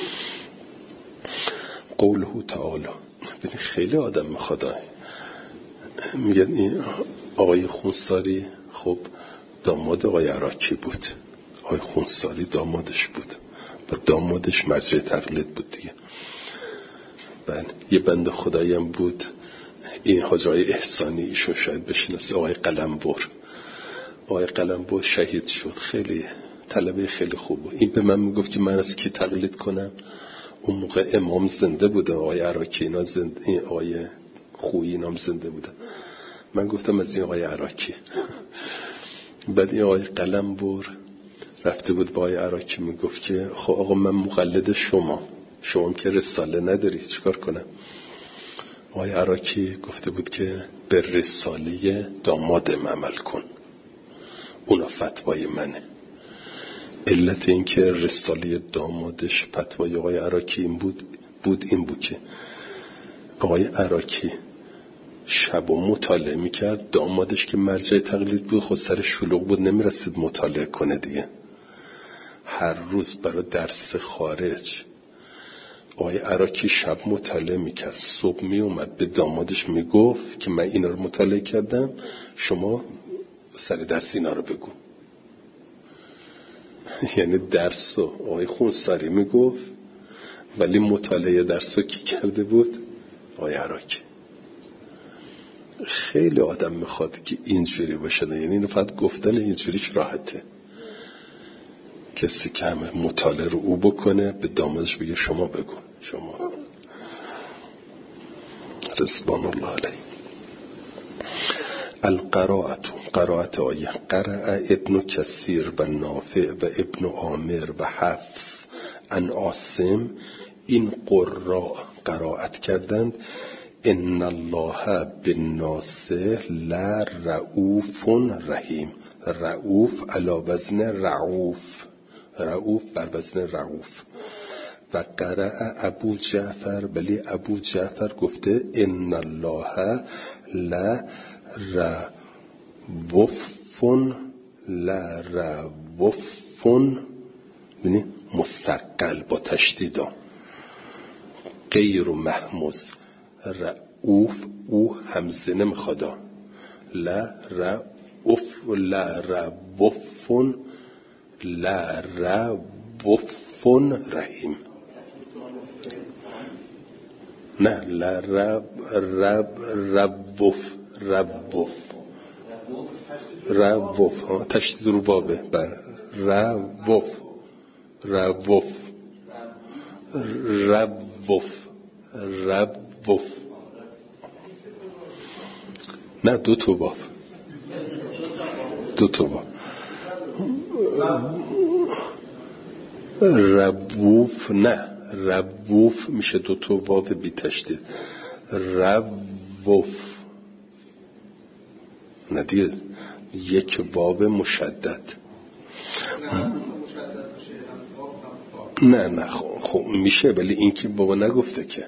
قوله تعالی، ببین خیلی آدم میخواد. میگن این آقای خونساری خب داماد آقای عراقی بود، آقای خونساری دامادش بود و دامادش مرجع تقلید بود دیگه. بعد یه بنده خدایی هم بود، این حاج آقای احسانی، ایشون شاید بشناسی، آقای قلمبر. آقای قلمبر شهید شد، خیلی طلبه خیلی خوب بود. این به من میگفت که من از کی تقلید کنم. اون موقع امام زنده بوده، آقای عراقی اینا زنده، این آقای خویی اینا زنده بوده. من گفتم از این آقای عراقی. بعد این آقای قلمبر رفته بود با آقای عراقی میگفت که خب آقا من مقلد شما، شما که رساله نداری چیکار کنم؟ آقای عراقی گفته بود که به رساله دامادم عمل کن، اونا فتوای منه. علت این که رساله دامادش فتوای آقای عراقی این بود بود این بود که آقای عراقی شب و مطالعه میکرد، دامادش که مرجع تقلید بود خود سر شلوغ بود نمیرسید مطالعه کنه دیگه. هر روز برای درس خارج آقای عراقی شب مطالعه میکرد، صبح میومد به دامادش میگفت که من اینا رو مطالعه کردم، شما سر درس اینا رو بگو. یعنی درس رو آقای خونساری میگفت ولی مطالعه درس رو کی کرده بود؟ آقای عراقی. خیلی آدم میخواد که اینجوری باشه، یعنی اینو فقط گفتن اینجوریش راحته. کسی که همه مطالعه رو او بکنه به دامادش بگه شما بگو، شما رضوان الله علیه. القراءت، قراءت آیه. قرأ ابن کثیر و نافع و ابن عامر و حفص عن عاصم، این قراء قرائت کردند ان الله بالناس لرؤوف رحیم. رؤوف علی وزن رعوف، رعوف بر وزن رعوف. و قرأ ابو جعفر، ولی ابو جعفر گفته ان الله لرؤوف، لرؤوف یعنی مستقل با تشدیدا، غیر محموز. رؤوف او همزه نمیخواد، لا رؤوف، لا رؤوف، لا رؤوف رحیم. نه لا رب رب ربوف ربوف ربوف ها تشدید رو بابه بر ربوف ربوف ربوف ربوف. نه دو تا باب، دو تا باب. ربوف نه، ربوف میشه دو تا واو بی تشدید. ربوف نه دیگه یک واو مشدد. نه نه خب میشه، ولی این که بابا نگفته که،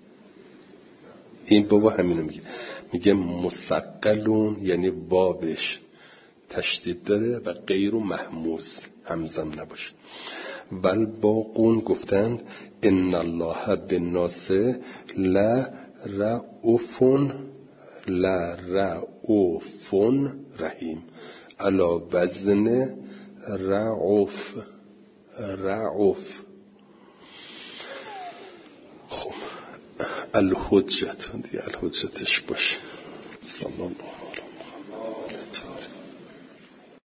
این بابا همینو میگه، میگه مسقلون یعنی بابش تشدید داره و غیر محموز، همزم نباشه. ول باقون گفتند ان الله بالناس لا رؤوف، لا رؤوف رحیم، علی وزن رعوف، رعوف. خب الحجت دیگه الحجتش باشه. صلی الله علیه